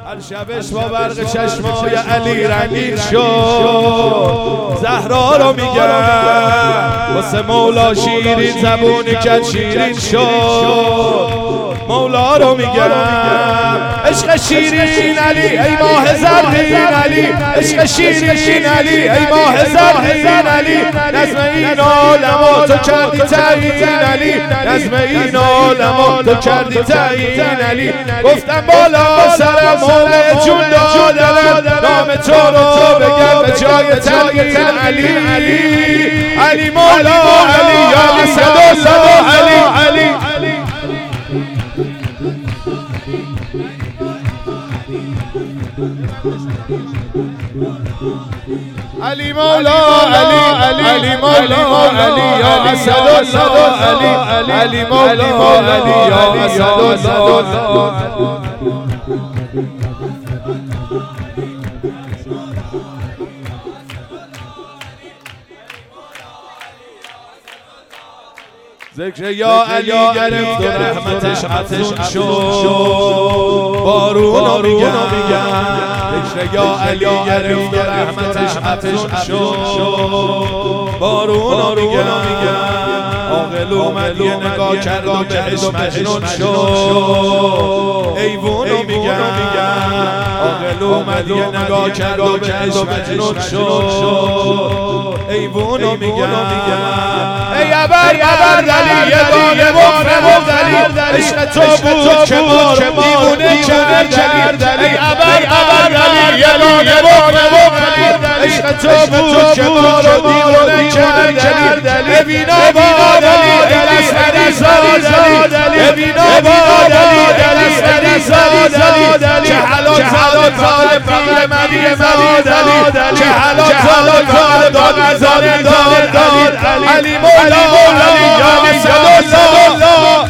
هر شبش با برق چشمای علی رنگین شد. زهرا رو میگم واسه مولا شیرین زبونی کن شیرین شد. مولا رو میگم عشق شیرین علی ای ماه زرین علی، عشق شیرین علی ای ماه زرین علی. نظم این عالمو تو کردی تعیین علی، نظم این عالمو تو کردی تعیین علی. گفتم بالا سرم مولا جون دادم، نام تو رو بگم به جای تلقین علی. علی مولا علی یا اسدالله علی. علی مولا علی مولا علی یا اسدالله علی مولا علی یا اسدالله. ذکر یا علی گرفت و رحمتش افزون شد. بارون رو میگم ذکر یا علی گرفت و رحمتش افزون شد. بارون رو میگم عاقل اومد یه نگاه کرد و بهش مجنون شد. ایوون رو میگم عاقل اومد یه نگاه کرد و بهش مجنون شد. ایوون رو میگم ای ابر دلی یه بار دلی، عشق تو بود که ما رو دیوونه کرد. ای ابر دلی یه بار دلی، عشق تو بود که ما رو دیوونه کرد. ببین آبادلی ای لسری زادلی، ببین آبادلی ای لسری زادلی. که حلال کار پیر مدی زادلی، که حلال کار داد علی مولا علی یا اسدالله.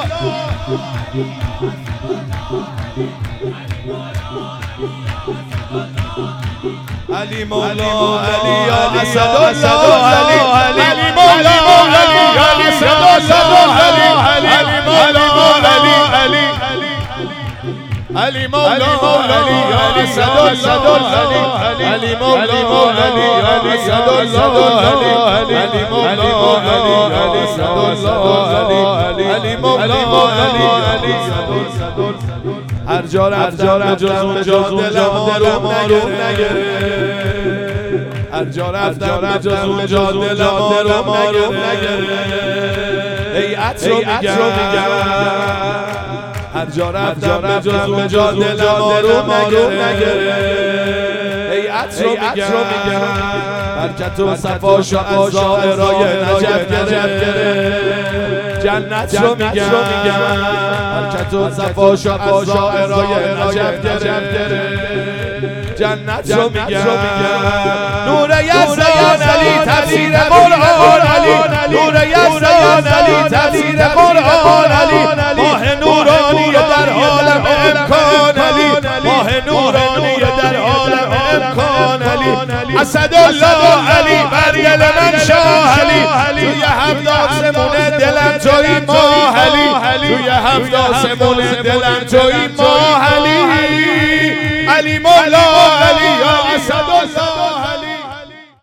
علی مولا علی یا اسدالله علی مولا علی یا اسدالله علی مولا علی علی مولا علی یا اسدالله علی مولا علی یا اسدالله علی مولا علی یا اسدالله علی مولا علی. هر جا رفتم جز اونجا دلم آروم نگرفت، هر جا رفتم جز اونجا دلم آروم نگرفت. ای عطر میگم هر جا رفتم جز اونجا دلم آروم نگرفت. ای عطر میگم برکت و صفا شو از زائرای نجف گرفت. جنت رو میگم برکت و صفا شو از زائرای نجف گرفت. جنت رو میگم نور یزدان علی تفسیر قرآن علی، نور یزدان علی تفسیر قرآن علی. ماه نورانی در عالم امکان علی، ماه نورانی در عالم امکان علی. اسدالله علی برگل من شاه علی، توی هفت آسمون دلم توی ماه علی، توی هفت آسمون دلم توی ماه علی. علی